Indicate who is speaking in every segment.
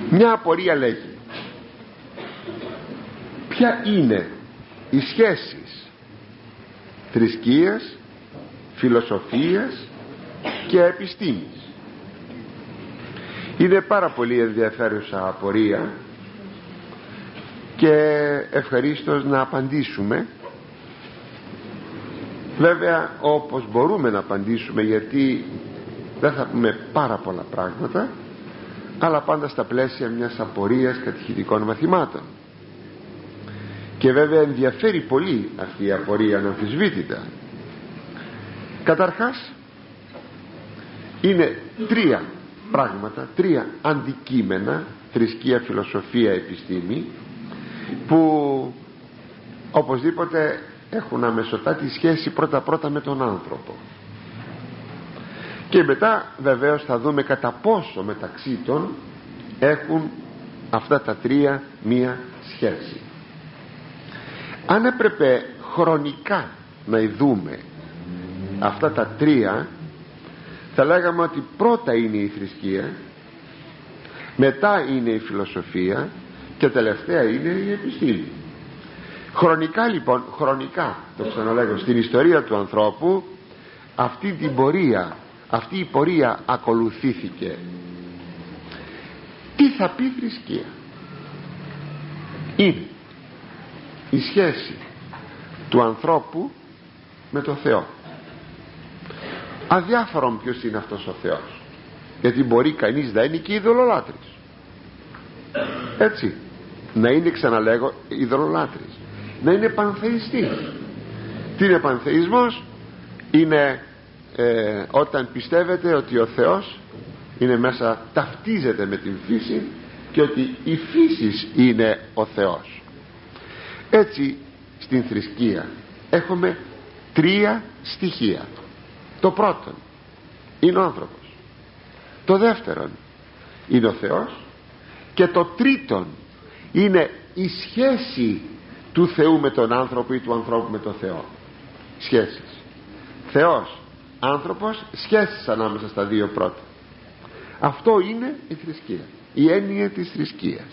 Speaker 1: Μια απορία λέγει: ποια είναι οι σχέσεις θρησκείας, φιλοσοφίας και επιστήμης? Είναι πάρα πολύ ενδιαφέρουσα απορία και ευχαρίστως να απαντήσουμε, βέβαια όπως μπορούμε να απαντήσουμε, γιατί δεν θα πούμε πάρα πολλά πράγματα, αλλά πάντα στα πλαίσια μιας απορίας κατηχητικών μαθημάτων. Και βέβαια ενδιαφέρει πολύ αυτή η απορία, αναμφισβήτητα. Καταρχάς είναι τρία πράγματα, τρία αντικείμενα, θρησκεία, φιλοσοφία, επιστήμη, που οπωσδήποτε έχουν αμεσοτάτη σχέση πρώτα με τον άνθρωπο. Και μετά βεβαίως θα δούμε κατά πόσο μεταξύ των έχουν αυτά τα τρία μία σχέση. Αν έπρεπε χρονικά να δούμε αυτά τα τρία, θα λέγαμε ότι πρώτα είναι η θρησκεία, μετά είναι η φιλοσοφία και τελευταία είναι η επιστήμη. Χρονικά λοιπόν, το ξαναλέγω, στην ιστορία του ανθρώπου αυτή η πορεία ακολουθήθηκε. Τι θα πει θρησκεία? Είναι η σχέση του ανθρώπου με το Θεό, αδιάφορον ποιος είναι αυτός ο Θεός, γιατί μπορεί κανείς να είναι και ειδωλολάτρης, έτσι, να είναι, ξαναλέγω, ειδωλολάτρης, να είναι πανθεϊστής. Τι είναι πανθεϊσμός? Είναι όταν πιστεύετε ότι ο Θεός είναι μέσα, ταυτίζεται με την φύση και ότι η φύση είναι ο Θεός. Έτσι στην θρησκεία έχουμε τρία στοιχεία. Το πρώτο είναι ο άνθρωπος, το δεύτερον είναι ο Θεός και το τρίτον είναι η σχέση του Θεού με τον άνθρωπο ή του ανθρώπου με τον Θεό. Σχέσεις Θεός, άνθρωπος, σχέσεις ανάμεσα στα δύο πρώτα. Αυτό είναι η θρησκεία, η έννοια της θρησκείας,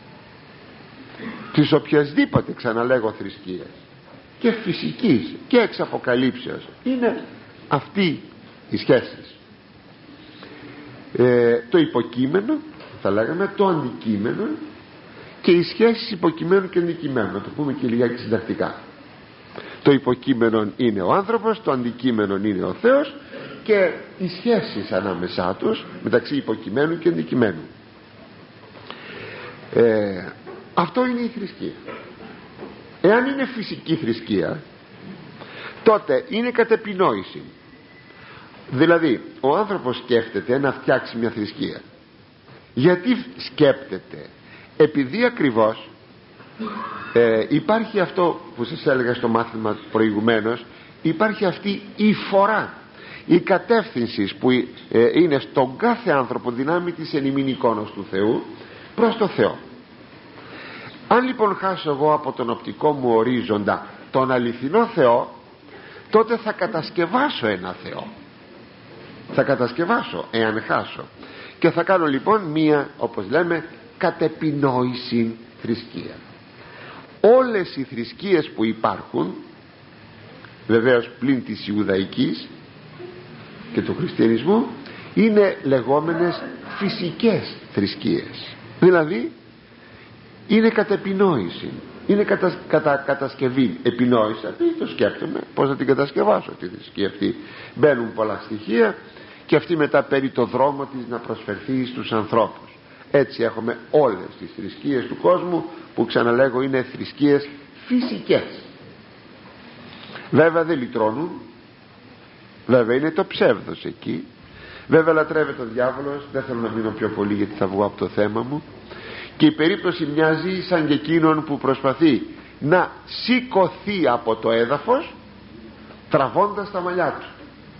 Speaker 1: της οποιασδήποτε, ξαναλέγω, θρησκείας, και φυσικής και εξ αποκαλύψεως, είναι αυτή οι σχέσεις. Το υποκείμενο, θα λέγαμε, το αντικείμενο και οι σχέσεις υποκειμένου και αντικειμένου, να το πούμε και λιγάκι συντακτικά. Το υποκείμενο είναι ο άνθρωπος, το αντικείμενο είναι ο Θεός και οι σχέσεις ανάμεσά τους μεταξύ υποκειμένου και αντικειμένου. Αυτό είναι η θρησκεία. Εάν είναι φυσική θρησκεία, τότε είναι κατεπινόηση. Δηλαδή ο άνθρωπος σκέφτεται να φτιάξει μια θρησκεία. Γιατί σκέπτεται? Επειδή ακριβώς υπάρχει αυτό που σας έλεγα στο μάθημα προηγουμένως, υπάρχει αυτή η φορά, η κατεύθυνση που είναι στον κάθε άνθρωπο δυνάμει της εν ημίν εικόνος του Θεού προς το Θεό. Αν λοιπόν χάσω εγώ από τον οπτικό μου ορίζοντα τον αληθινό Θεό, τότε θα κατασκευάσω ένα Θεό, θα κατασκευάσω εάν χάσω, και θα κάνω λοιπόν μία, όπως λέμε, κατεπινόηση θρησκεία. Όλες οι θρησκείες που υπάρχουν, βεβαίως πλην της Ιουδαϊκής και του χριστιανισμού, είναι λεγόμενες φυσικές θρησκείες. Δηλαδή είναι κατεπινόηση, είναι κατασκευή. Επινόηση, δηλαδή το σκέφτομαι πώς θα την κατασκευάσω τη θρησκεία αυτή. Μπαίνουν πολλά στοιχεία και αυτή μετά παίρνει το δρόμο της να προσφερθεί στους ανθρώπους. Έτσι έχουμε όλες τις θρησκείες του κόσμου, που ξαναλέγω είναι θρησκείες φυσικές. Βέβαια δεν λυτρώνουν, βέβαια είναι το ψεύδος εκεί, βέβαια λατρεύεται ο διάβολος. Δεν θέλω να μείνω πιο πολύ γιατί θα βγω από το θέμα μου. Και η περίπτωση μοιάζει σαν και εκείνον που προσπαθεί να σηκωθεί από το έδαφος τραβώντας τα μαλλιά του.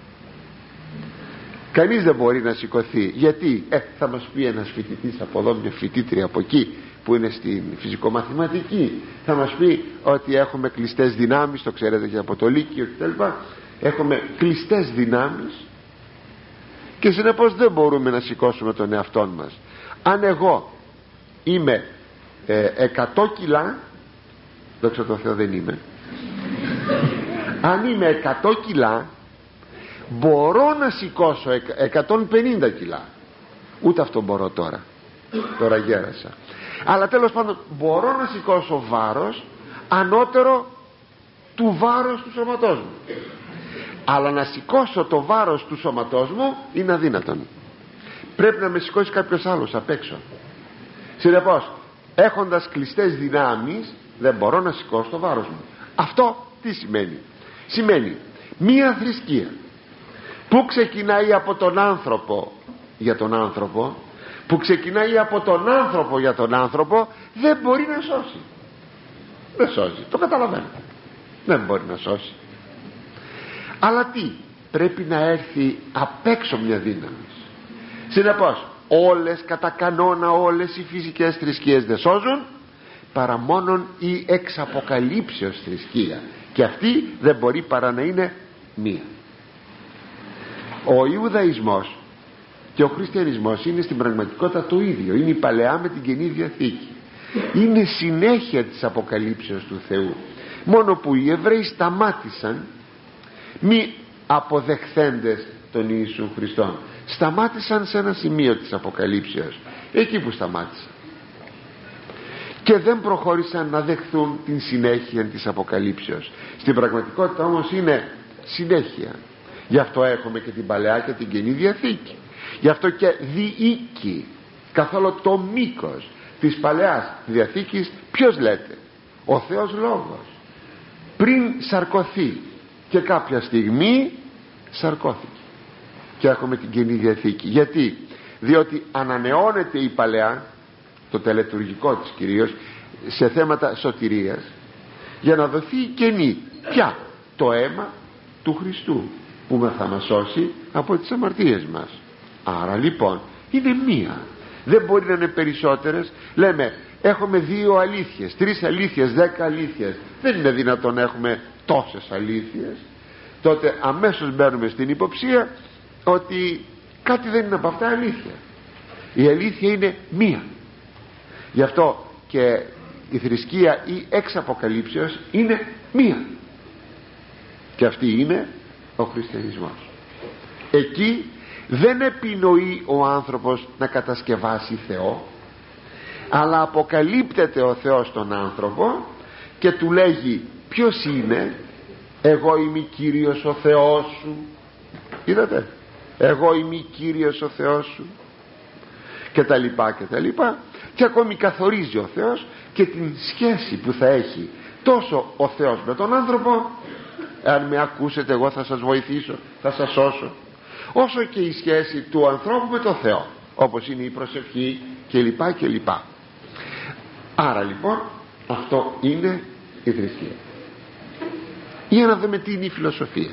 Speaker 1: Κανείς δεν μπορεί να σηκωθεί. Γιατί? Θα μας πει ένας φοιτητής από εδώ, μια φοιτήτρια από εκεί που είναι στην φυσικομαθηματική, θα μας πει ότι έχουμε κλειστές δυνάμεις, το ξέρετε και από το Λύκειο κτλ. Έχουμε κλειστές δυνάμεις και συνεπώς δεν μπορούμε να σηκώσουμε τον εαυτόν μας. Αν εγώ είμαι 100 κιλά, δόξα τω Θεώ δεν είμαι, αν είμαι 100 κιλά μπορώ να σηκώσω 150 κιλά. Ούτε αυτό μπορώ τώρα γέρασα, αλλά τέλος πάντων μπορώ να σηκώσω βάρος ανώτερο του βάρος του σώματός μου, αλλά να σηκώσω το βάρος του σώματός μου είναι αδύνατον. Πρέπει να με σηκώσει κάποιος άλλος απ' έξω. Συνεπώς, έχοντας κλειστές δυνάμεις, δεν μπορώ να σηκώσω το βάρος μου. Αυτό τι σημαίνει? Σημαίνει μία θρησκεία που ξεκινάει από τον άνθρωπο για τον άνθρωπο, που ξεκινάει από τον άνθρωπο για τον άνθρωπο, δεν μπορεί να σώσει. Δεν σώζει, το καταλαβαίνω, δεν μπορεί να σώσει. Αλλά τι? Πρέπει να έρθει απ' έξω μια δύναμη. Συνεπώς, όλες κατά κανόνα, όλες οι φυσικές θρησκείες δεν σώζουν, παρά μόνον η εξ αποκαλύψεως θρησκεία, και αυτή δεν μπορεί παρά να είναι μία. Ο Ιουδαϊσμός και ο Χριστιανισμός είναι στην πραγματικότητα το ίδιο, είναι η Παλαιά με την Καινή Διαθήκη, είναι συνέχεια της αποκαλύψεως του Θεού, μόνο που οι Εβραίοι σταμάτησαν μη αποδεχθέντες τον Ιησού Χριστόν, σταμάτησαν σε ένα σημείο της αποκαλύψεως, εκεί που σταμάτησαν, και δεν προχώρησαν να δεχθούν την συνέχεια της αποκαλύψεως. Στην πραγματικότητα όμως είναι συνέχεια. Γι' αυτό έχουμε και την Παλαιά και την Καινή Διαθήκη, γι' αυτό και διοίκει καθόλου το μήκος της Παλαιάς Διαθήκης. Ποιος λέτε? Ο Θεός Λόγος, πριν σαρκωθεί, και κάποια στιγμή σαρκώθηκε, και έχουμε την Καινή Διαθήκη. Γιατί? Διότι ανανεώνεται η Παλαιά, το τελετουργικό της κυρίως, σε θέματα σωτηρίας, για να δοθεί η Καινή. Ποια? Το αίμα του Χριστού, που θα μας σώσει από τις αμαρτίες μας. Άρα λοιπόν είναι μία, δεν μπορεί να είναι περισσότερες. Λέμε έχουμε 2 αλήθειες, 3 αλήθειες, 10 αλήθειες, δεν είναι δυνατόν να έχουμε τόσες αλήθειες. Τότε αμέσως μπαίνουμε στην υποψία ότι κάτι δεν είναι από αυτά αλήθεια. Η αλήθεια είναι μία. Γι' αυτό και η θρησκεία ή εξ αποκαλύψεως είναι μία, και αυτή είναι ο χριστιανισμός. Εκεί δεν επινοεί ο άνθρωπος να κατασκευάσει Θεό, αλλά αποκαλύπτεται ο Θεός στον άνθρωπο και του λέγει ποιος είναι. Εγώ είμαι Κύριος ο Θεός σου. Είδατε? Εγώ είμαι Κύριος ο Θεός σου, και τα λοιπά και τα λοιπά. Και ακόμη καθορίζει ο Θεός και την σχέση που θα έχει τόσο ο Θεός με τον άνθρωπο, αν με ακούσετε εγώ θα σας βοηθήσω, θα σας σώσω, όσο και η σχέση του ανθρώπου με τον Θεό, όπως είναι η προσευχή και λοιπά και λοιπά. Άρα λοιπόν αυτό είναι η θρησκεία. Για να δούμε τι είναι η φιλοσοφία.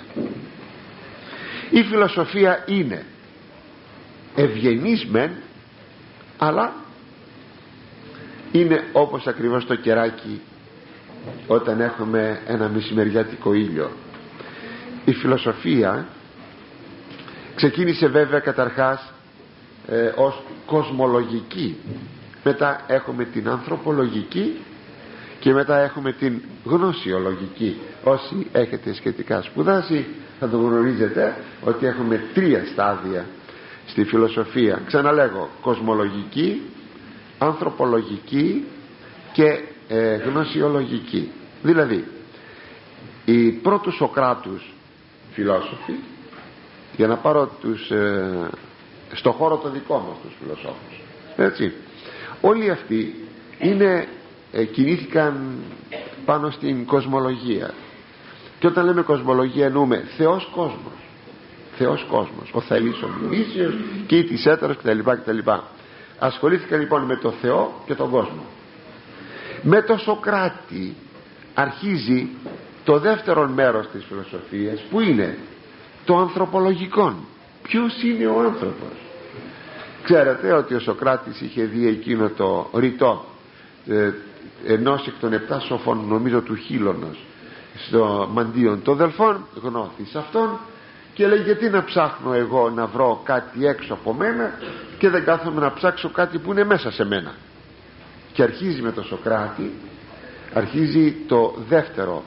Speaker 1: Η φιλοσοφία είναι ευγενής μεν, αλλά είναι όπως ακριβώς το κεράκι όταν έχουμε ένα μεσημεριάτικο ήλιο. Η φιλοσοφία ξεκίνησε βέβαια καταρχάς ως κοσμολογική, μετά έχουμε την ανθρωπολογική και μετά έχουμε την γνωσιολογική. Όσοι έχετε σχετικά σπουδάσει θα το γνωρίζετε ότι έχουμε 3 στάδια στη φιλοσοφία. Ξαναλέγω, κοσμολογική, ανθρωπολογική και γνωσιολογική. Δηλαδή οι πρώτους Σοκράτους φιλόσοφοι, για να πάρω στο χώρο το δικό μας τους φιλοσόφους, έτσι, όλοι αυτοί κινήθηκαν πάνω στην κοσμολογία. Και όταν λέμε κοσμολογία εννοούμε Θεός κόσμος, Θεός κόσμος, ο Θαλής ο Μυρίσιος και η της έτερος κτλ. Ασχολήθηκαν λοιπόν με το Θεό και τον κόσμο. Με το Σοκράτη αρχίζει το δεύτερο μέρος της φιλοσοφίας, που είναι το ανθρωπολογικό. Ποιος είναι ο άνθρωπος? Ξέρετε ότι ο Σοκράτης είχε δει εκείνο το ρητό ενός εκ των 7 σοφών, νομίζω του Χίλωνος, στο μαντίον των Δελφών, γνώθης αυτόν, και λέει γιατί να ψάχνω εγώ να βρω κάτι έξω από μένα και δεν κάθομαι να ψάξω κάτι που είναι μέσα σε μένα. και αρχίζει με τον Σωκράτη, αρχίζει το δεύτερο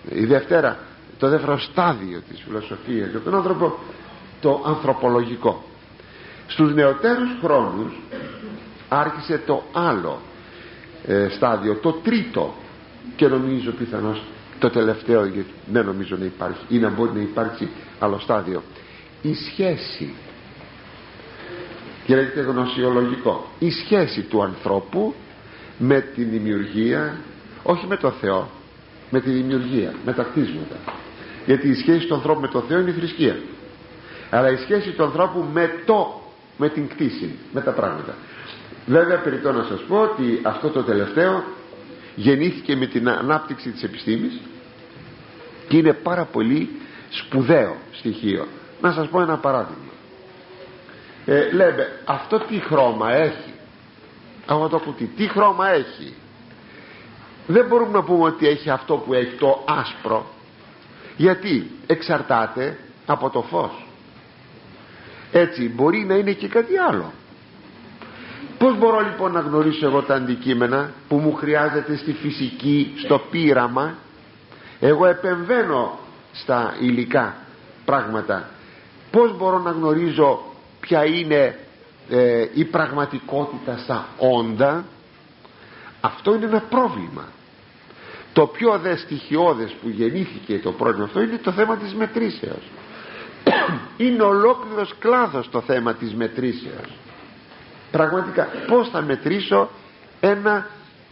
Speaker 1: στάδιο της φιλοσοφίας για τον άνθρωπο, το ανθρωπολογικό. Στους νεωτέρους χρόνους άρχισε το άλλο στάδιο, το τρίτο, και νομίζω πιθανώς το τελευταίο, γιατί δεν νομίζω να υπάρχει ή να μπορεί να υπάρξει άλλο στάδιο, η σχέση, και λέγεται γνωσιολογικό, η σχέση του ανθρώπου με τη δημιουργία, όχι με το Θεό, με τη δημιουργία, με τα κτίσματα. Γιατί η σχέση του ανθρώπου με το Θεό είναι η θρησκεία, αλλά η σχέση του ανθρώπου με την κτήση, με τα πράγματα. Βέβαια περιττώ να σας πω ότι αυτό το τελευταίο γεννήθηκε με την ανάπτυξη της επιστήμης και είναι πάρα πολύ σπουδαίο στοιχείο. Να σας πω ένα παράδειγμα. Λέμε, αυτό τι χρώμα έχει, αυτό το κουτί τι χρώμα έχει? Δεν μπορούμε να πούμε ότι έχει αυτό που έχει, το άσπρο, γιατί εξαρτάται από το φως. Έτσι μπορεί να είναι και κάτι άλλο. Πώς μπορώ λοιπόν να γνωρίσω εγώ τα αντικείμενα που μου χρειάζεται στη φυσική, στο πείραμα? Εγώ επεμβαίνω στα υλικά πράγματα. Πώς μπορώ να γνωρίζω ποια είναι η πραγματικότητα στα όντα? Αυτό είναι ένα πρόβλημα. Το πιο δε στοιχειώδες που γεννήθηκε το πρόβλημα αυτό είναι το θέμα της μετρήσεως. Είναι ολόκληρος κλάδος το θέμα της μετρήσεως. Πραγματικά πώς θα μετρήσω ένα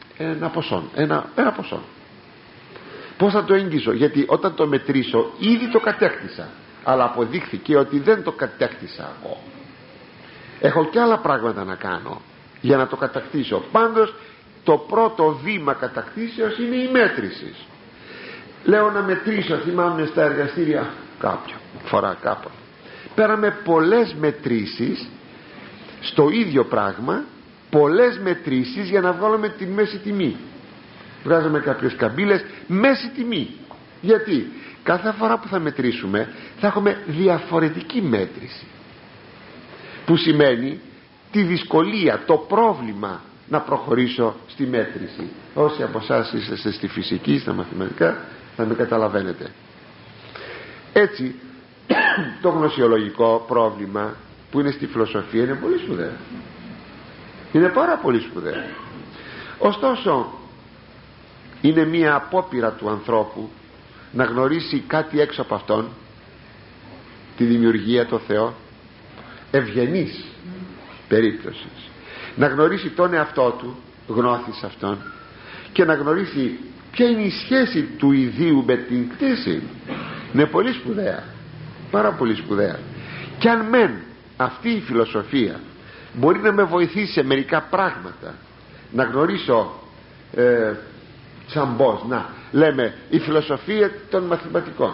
Speaker 1: ποσό, πώς θα το εγγύσω? Γιατί όταν το μετρήσω ήδη το κατέκτησα, αλλά αποδείχθηκε ότι δεν το κατέκτησα εγώ. Έχω και άλλα πράγματα να κάνω για να το κατακτήσω. Πάντως το πρώτο βήμα κατακτήσεως είναι η μέτρηση. Λέω να μετρήσω, θυμάμαι στα εργαστήρια κάποια φορά κάποτε πέραμε πολλές μετρήσεις στο ίδιο πράγμα, πολλές μετρήσεις για να βγάλουμε τη μέση τιμή. Βγάζαμε κάποιες καμπύλες, μέση τιμή. Γιατί κάθε φορά που θα μετρήσουμε θα έχουμε διαφορετική μέτρηση, που σημαίνει τη δυσκολία, το πρόβλημα να προχωρήσω στη μέτρηση. Όσοι από εσάς είστε στη φυσική, στα μαθηματικά, θα με καταλαβαίνετε. Έτσι το γνωσιολογικό πρόβλημα που είναι στη φιλοσοφία είναι πολύ σπουδαίο, είναι πάρα πολύ σπουδαίο. Ωστόσο είναι μία απόπειρα του ανθρώπου να γνωρίσει κάτι έξω από αυτόν, τη δημιουργία, το Θεό, ευγενής περίπτωσης, να γνωρίσει τον εαυτό του, γνώθεις αυτόν, και να γνωρίσει ποια είναι η σχέση του ιδίου με την κτήση. Είναι πολύ σπουδαία, πάρα πολύ σπουδαία. Και αν μεν αυτή η φιλοσοφία μπορεί να με βοηθήσει σε μερικά πράγματα, να γνωρίσω σαν πώς, να λέμε η φιλοσοφία των μαθηματικών,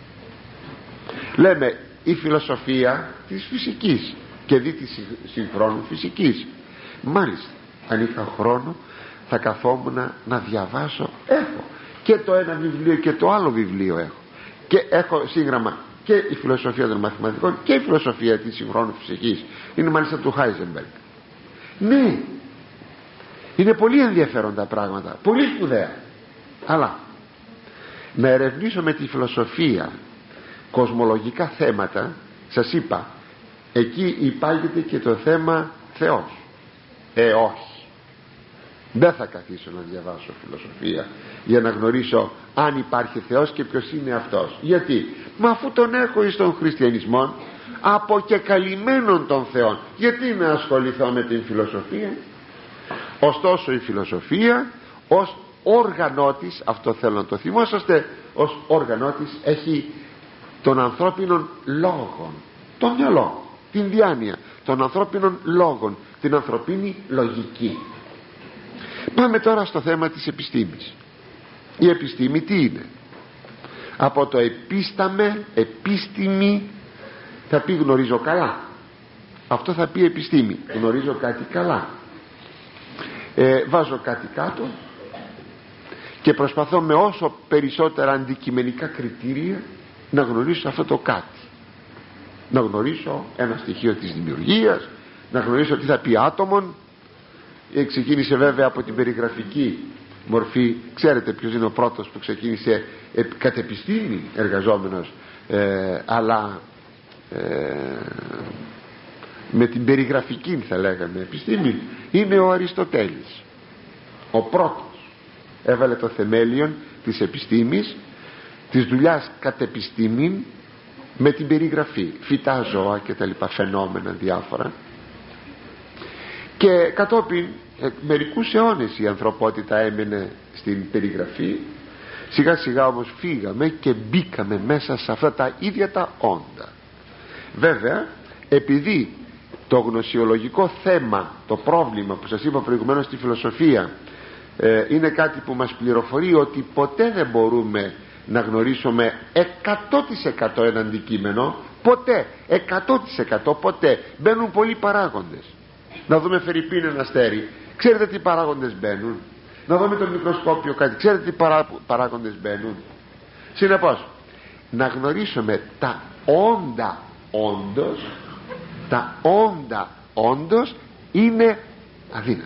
Speaker 1: λέμε η φιλοσοφία της φυσικής και δι της συγχρόνου φυσικής. Μάλιστα, αν είχα χρόνο θα καθόμουν να διαβάσω. Έχω και το ένα βιβλίο και το άλλο βιβλίο έχω, και έχω σύγγραμμα και η φιλοσοφία των μαθηματικών και η φιλοσοφία της συγχρόνου φυσικής. Είναι μάλιστα του Χάιζενμπεργκ. Ναι, είναι πολύ ενδιαφέροντα πράγματα, πολύ σπουδαία. Αλλά να ερευνήσω με τη φιλοσοφία κοσμολογικά θέματα, σας είπα, εκεί υπάγεται και το θέμα Θεός. Όχι, δεν θα καθίσω να διαβάσω φιλοσοφία για να γνωρίσω αν υπάρχει Θεός και ποιος είναι αυτός. Γιατί? Μα αφού τον έχω εις τον χριστιανισμό αποκεκαλυμμένον των Θεών, γιατί να ασχοληθώ με την φιλοσοφία? Ωστόσο η φιλοσοφία ως όργανό της, αυτό θέλω να το θυμόσαστε, ως όργανό της έχει των ανθρώπινων λόγων, το μυαλό, την διάνοια των ανθρώπινων λόγων, την ανθρωπίνη λογική. Πάμε τώρα στο θέμα της επιστήμης. Η επιστήμη τι είναι? Από το επίσταμε, επίστημη, θα πει γνωρίζω καλά. Αυτό θα πει επιστήμη, γνωρίζω κάτι καλά. Βάζω κάτι κάτω και προσπαθώ με όσο περισσότερα αντικειμενικά κριτήρια να γνωρίσω αυτό το κάτι, να γνωρίσω ένα στοιχείο της δημιουργίας, να γνωρίσω τι θα πει άτομον, ξεκίνησε βέβαια από την περιγραφική μορφή. Ξέρετε ποιος είναι ο πρώτος που ξεκίνησε κατ' επιστήμη εργαζόμενος, αλλά με την περιγραφική θα λέγαμε επιστήμη? Είναι ο Αριστοτέλης. Ο πρώτος έβαλε το θεμέλιον της επιστήμης, της δουλειάς κατ' επιστήμη, με την περιγραφή, φυτά, ζώα και τα λοιπά, φαινόμενα διάφορα. Και κατόπιν μερικούς αιώνες η ανθρωπότητα έμενε στην περιγραφή. Σιγά σιγά όμως φύγαμε και μπήκαμε μέσα σε αυτά τα ίδια τα όντα. Βέβαια, επειδή το γνωσιολογικό θέμα, το πρόβλημα που σας είπα προηγουμένως στη φιλοσοφία, είναι κάτι που μας πληροφορεί ότι ποτέ δεν μπορούμε να γνωρίσουμε 100% ένα αντικείμενο, ποτέ, 100% ποτέ. Μπαίνουν πολλοί παράγοντες. Να δούμε φερειπίν ένα αστέρι, ξέρετε τι παράγοντες μπαίνουν? Να δούμε το μικροσκόπιο κάτι, ξέρετε τι παράγοντες μπαίνουν? Συνεπώς, να γνωρίσουμε τα όντα όντως, τα όντα όντως είναι αδύνατο.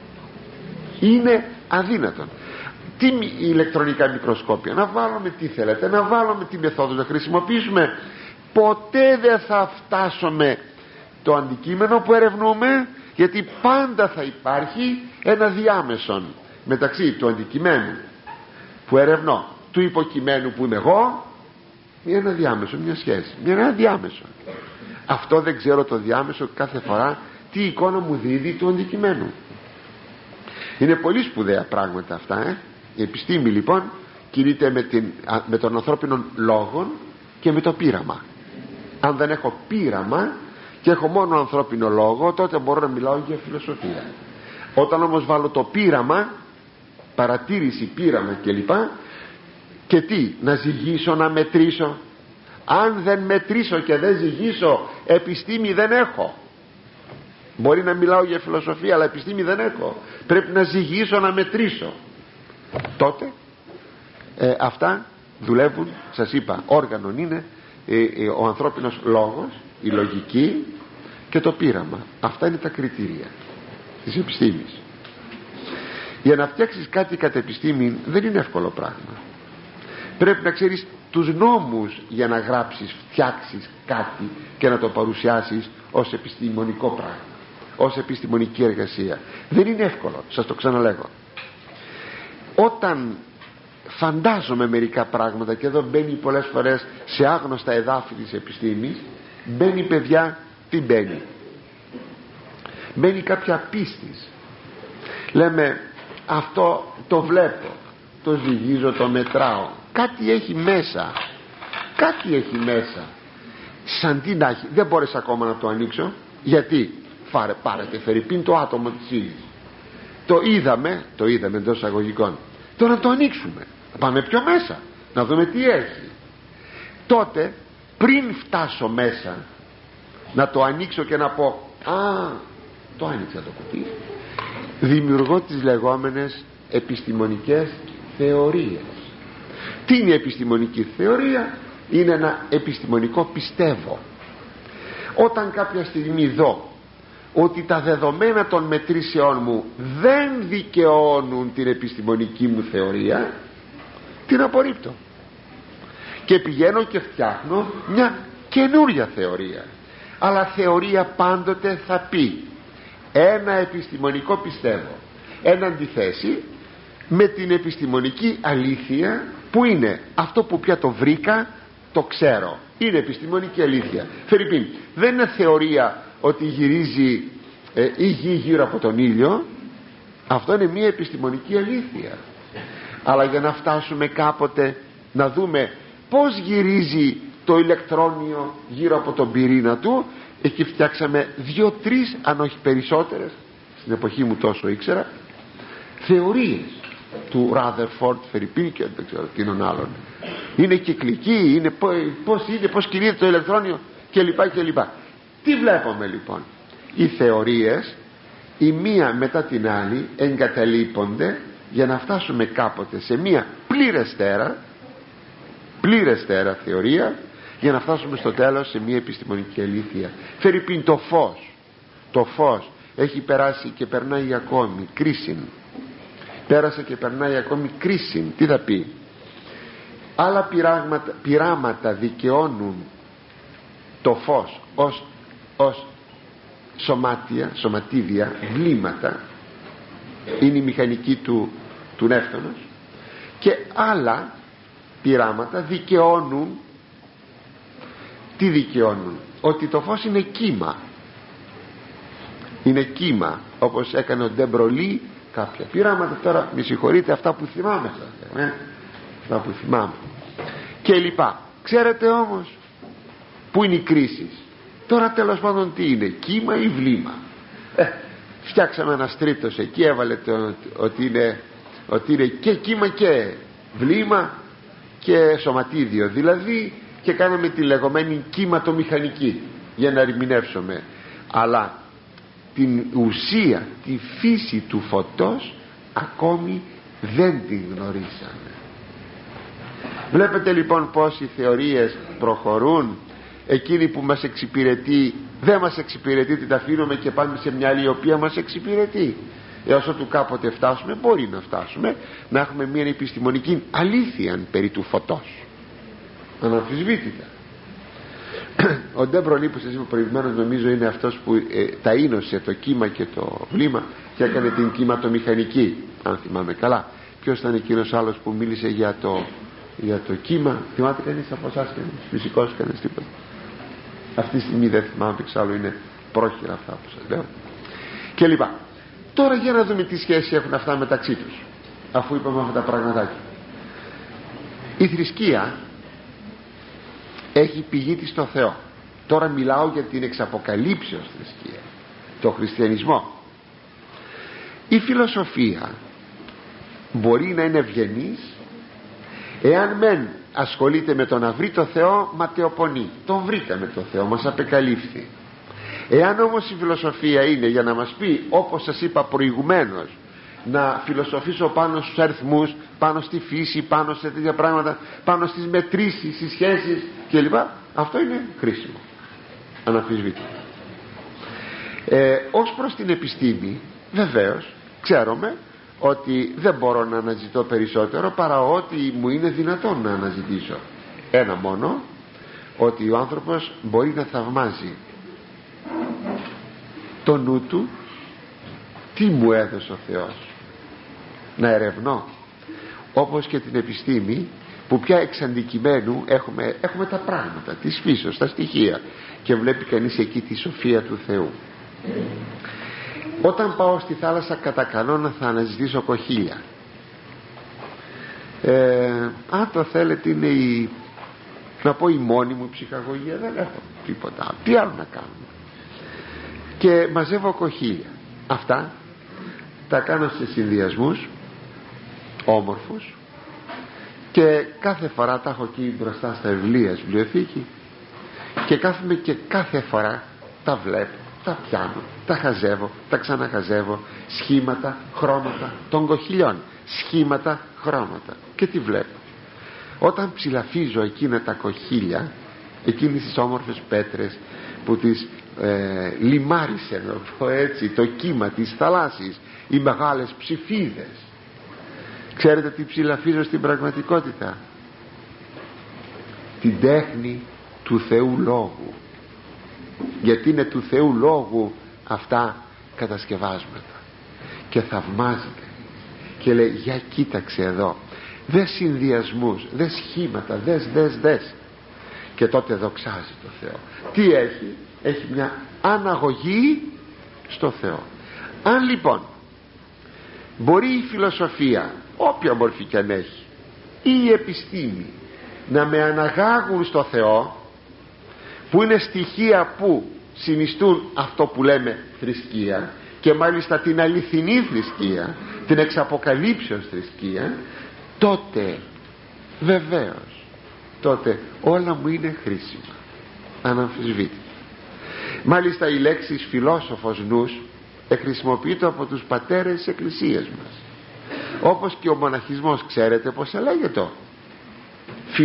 Speaker 1: Είναι αδύνατον. Τι ηλεκτρονικά μικροσκόπια να βάλουμε, τι θέλετε να βάλουμε, τι μεθόδους να χρησιμοποιήσουμε, ποτέ δεν θα φτάσουμε το αντικείμενο που ερευνούμε, γιατί πάντα θα υπάρχει ένα διάμεσον μεταξύ του αντικειμένου που ερευνώ, του υποκειμένου που είμαι εγώ, ένα διάμεσο, μια σχέση, ένα διάμεσο. Αυτό δεν ξέρω το διάμεσο κάθε φορά τι εικόνα μου δίδει του αντικειμένου. Είναι πολύ σπουδαία πράγματα αυτά. Η επιστήμη λοιπόν κινείται με τον ανθρώπινο λόγο και με το πείραμα. Αν δεν έχω πείραμα και έχω μόνο ανθρώπινο λόγο, τότε μπορώ να μιλάω για φιλοσοφία. Όταν όμως βάλω το πείραμα, παρατήρηση, πείραμα κλπ, και τι, να ζυγίσω, να μετρήσω. Αν δεν μετρήσω και δεν ζυγίσω, επιστήμη δεν έχω. Μπορεί να μιλάω για φιλοσοφία, αλλά επιστήμη δεν έχω. Πρέπει να ζυγίσω, να μετρήσω. Τότε αυτά δουλεύουν. Σας είπα, όργανον είναι ο ανθρώπινος λόγος, η λογική και το πείραμα. Αυτά είναι τα κριτήρια της επιστήμης. Για να φτιάξεις κάτι κατ' επιστήμη δεν είναι εύκολο πράγμα. Πρέπει να ξέρεις τους νόμους για να γράψεις, φτιάξεις κάτι και να το παρουσιάσεις ως επιστημονικό πράγμα, ως επιστημονική εργασία. Δεν είναι εύκολο, σας το ξαναλέγω. Όταν φαντάζομαι μερικά πράγματα, και εδώ μπαίνει πολλές φορές σε άγνωστα εδάφη της επιστήμης, μπαίνει, παιδιά, τι μπαίνει? Μπαίνει κάποια πίστης. Λέμε, αυτό το βλέπω, το ζυγίζω, το μετράω, κάτι έχει μέσα, κάτι έχει μέσα. Σαν τι να έχει, δεν μπόρεσα ακόμα να το ανοίξω. Γιατί? Πάρετε φερειπίν το άτομο της ύλης, το είδαμε εντός εισαγωγικών. Τώρα να το ανοίξουμε, να πάμε πιο μέσα, να δούμε τι έχει. Τότε πριν φτάσω μέσα, να το ανοίξω και να πω, α, το άνοιξα το κουτί, δημιουργώ τις λεγόμενες επιστημονικές θεωρίες. Τι είναι η επιστημονική θεωρία? Είναι ένα επιστημονικό πιστεύω. Όταν κάποια στιγμή δω ότι τα δεδομένα των μετρήσεών μου δεν δικαιώνουν την επιστημονική μου θεωρία, την απορρίπτω και πηγαίνω και φτιάχνω μια καινούρια θεωρία. Αλλά θεωρία πάντοτε θα πει ένα επιστημονικό πιστεύω, εν αντιθέσει με την επιστημονική αλήθεια, που είναι αυτό που πια το βρήκα, το ξέρω, είναι επιστημονική αλήθεια. Φερειπίν, δεν είναι θεωρία ότι γυρίζει η γη γύρω από τον ήλιο. Αυτό είναι μια επιστημονική αλήθεια. Αλλά για να φτάσουμε κάποτε να δούμε πως γυρίζει το ηλεκτρόνιο γύρω από τον πυρήνα του, εκεί φτιάξαμε 2-3, αν όχι περισσότερες, στην εποχή μου τόσο ήξερα, θεωρίες του Ράδερφορντ, φερειπίν, και δεν ξέρω τι είναι άλλον. Είναι κυκλική, είναι πως κινείται το ηλεκτρόνιο κλπ. Τι βλέπουμε λοιπόν? Οι θεωρίες η μία μετά την άλλη εγκαταλείπονται για να φτάσουμε κάποτε σε μία πλήρεστερα θεωρία, για να φτάσουμε στο τέλος σε μία επιστημονική αλήθεια. Φερειπίν, το φως έχει περάσει και περνάει ακόμη κρίση, πέρασε και περνάει ακόμη κρίση. Τι θα πει? Άλλα πειράματα δικαιώνουν το φως ως σωματίδια, βλήματα, είναι η μηχανική του νεύτωνος, και άλλα πειράματα δικαιώνουν. Τι δικαιώνουν? Ότι το φως είναι κύμα, είναι κύμα, όπως έκανε ο Ντεμπρολί κάποια πειράματα. Τώρα με συγχωρείτε, αυτά που θυμάμαι, αυτά που θυμάμαι και λοιπά. Ξέρετε όμως που είναι η κρίση? Τώρα τέλος πάντων τι είναι, κύμα ή βλήμα? Φτιάξαμε ένας τρίτος εκεί, έβαλε ότι είναι και κύμα και βλήμα και σωματίδιο δηλαδή, και κάναμε τη λεγόμενη κύματομηχανική για να ερμηνεύσουμε. Αλλά την ουσία, τη φύση του φωτός ακόμη δεν την γνωρίσαμε. Βλέπετε λοιπόν πως οι θεωρίες προχωρούν. Εκείνη που μας εξυπηρετεί δεν μας εξυπηρετεί, την αφήνουμε και πάμε σε μια άλλη η οποία μας εξυπηρετεί. Έως ότου κάποτε φτάσουμε, μπορεί να φτάσουμε να έχουμε μια επιστημονική αλήθεια περί του φωτός, αναμφισβήτητα. Ο Ντεμπρολί που σας είπα προηγουμένως, νομίζω είναι αυτός που ταΐνωσε το κύμα και το βλήμα και έκανε την κύματομηχανική, αν θυμάμαι καλά. Ποιος ήταν εκείνος άλλος που μίλησε για το κύμα? Θυμάται κανείς από εσάς, κανείς φυσικός, κανείς τίποτα? Αυτή τη στιγμή δεν θυμάμαι, εξάλλου είναι πρόχειρα αυτά που σας λέω και λοιπά. Τώρα για να δούμε τι σχέση έχουν αυτά μεταξύ τους, αφού είπαμε αυτά τα πραγματάκια. Η θρησκεία έχει πηγή της στο Θεό. Τώρα μιλάω για την εξαποκαλύψεως θρησκεία, το χριστιανισμό. Η φιλοσοφία μπορεί να είναι ευγενής εάν μεν ασχολείται με το να βρει το Θεό, ματαιοπονεί. Τον βρήκαμε το Θεό, μας απεκαλύφθη. Εάν όμως η φιλοσοφία είναι για να μας πει, όπως σας είπα προηγουμένως, να φιλοσοφήσω πάνω στους αριθμούς, πάνω στη φύση, πάνω σε τέτοια πράγματα, πάνω στις μετρήσεις, στις σχέσεις κλπ, αυτό είναι χρήσιμο, αναμφισβήτητα. Ως προς την επιστήμη, βεβαίως ξέρουμε ότι δεν μπορώ να αναζητώ περισσότερο παρά ότι μου είναι δυνατόν να αναζητήσω. Ένα μόνο, ότι ο άνθρωπος μπορεί να θαυμάζει το νου του, τι μου έδωσε ο Θεός, να ερευνώ, όπως και την επιστήμη που πια εξ αντικειμένου έχουμε τα πράγματα της φύσεως, τα στοιχεία, και βλέπει κανείς εκεί τη σοφία του Θεού. Όταν πάω στη θάλασσα κατά κανόνα θα αναζητήσω κοχύλια. Αν το θέλετε είναι να πω η μόνη μου ψυχαγωγία, δεν έχω τίποτα άλλο. Τι άλλο να κάνουμε? Και μαζεύω κοχύλια. Αυτά τα κάνω σε συνδυασμούς όμορφους και κάθε φορά τα έχω εκεί μπροστά στα βιβλία, βιβλιοθήκη, και κάθομαι και κάθε φορά τα βλέπω, τα πιάνω, τα χαζεύω, τα ξαναχαζεύω, σχήματα, χρώματα των κοχυλιών, σχήματα, χρώματα, και τι βλέπω? Όταν ψηλαφίζω εκείνα τα κοχύλια, εκείνες τις όμορφες πέτρες που τις λιμάρισε, να πω έτσι, το κύμα της θαλάσσης, οι μεγάλες ψηφίδες, ξέρετε τι ψηλαφίζω στην πραγματικότητα? Την τέχνη του Θεού Λόγου, γιατί είναι του Θεού Λόγου αυτά κατασκευάσματα. Και θαυμάζεται και λέει, για κοίταξε εδώ, δες συνδυασμούς, δες σχήματα, δες, και τότε δοξάζει το Θεό. Τι έχει? Έχει μια αναγωγή στο Θεό. Αν λοιπόν μπορεί η φιλοσοφία, όποια μορφή και αν έχει, ή η επιστήμη να με αναγάγουν στο Θεό, που είναι στοιχεία που συνιστούν αυτό που λέμε θρησκεία, και μάλιστα την αληθινή θρησκεία, την εξαποκαλύψεως θρησκεία, τότε βεβαίως, τότε όλα μου είναι χρήσιμα, αναμφισβήτητα. Μάλιστα η λέξη φιλόσοφος νους χρησιμοποιείται από τους πατέρες της Εκκλησίας μας, όπως και ο μοναχισμός, ξέρετε πως λέγεται?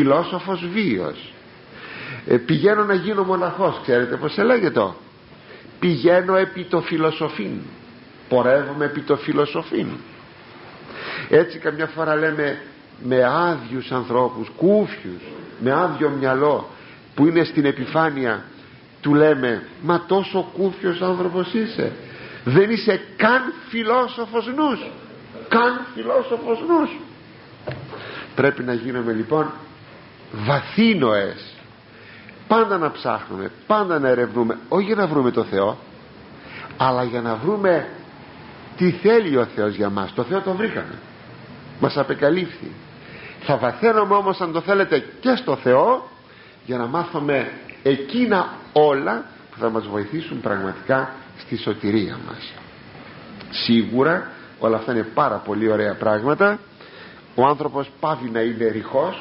Speaker 1: Φιλόσοφος βίος. Πηγαίνω να γίνω μοναχός, ξέρετε πως λέγεται? πηγαίνω επί το φιλοσοφήν, πορεύομαι επί το φιλοσοφήν. Έτσι καμιά φορά λέμε με άδειους ανθρώπους, κούφιους, με άδειο μυαλό, που είναι στην επιφάνεια, του λέμε μα τόσο κούφιος άνθρωπος είσαι, δεν είσαι καν φιλόσοφος νους, καν φιλόσοφος νους. Πρέπει να γίνουμε λοιπόν βαθύνοες, πάντα να ψάχνουμε, πάντα να ερευνούμε, όχι για να βρούμε το Θεό, αλλά για να βρούμε τι θέλει ο Θεός για μας. Το Θεό το βρήκαμε, μας απεκαλύφθη. Θα βαθαίνουμε όμως, αν το θέλετε, και στο Θεό, για να μάθουμε εκείνα όλα που θα μας βοηθήσουν πραγματικά στη σωτηρία μας. Σίγουρα όλα αυτά είναι πάρα πολύ ωραία πράγματα. Ο άνθρωπος πάβει να είναι ρηχός,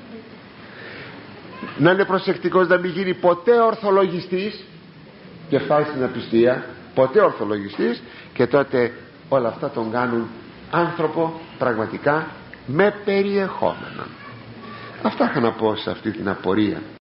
Speaker 1: να είναι προσεκτικός, να μην γίνει ποτέ ορθολογιστής και φτάσει στην απιστία, ποτέ ορθολογιστής, και τότε όλα αυτά τον κάνουν άνθρωπο πραγματικά με περιεχόμενο. Αυτά είχα να πω σε αυτή την απορία.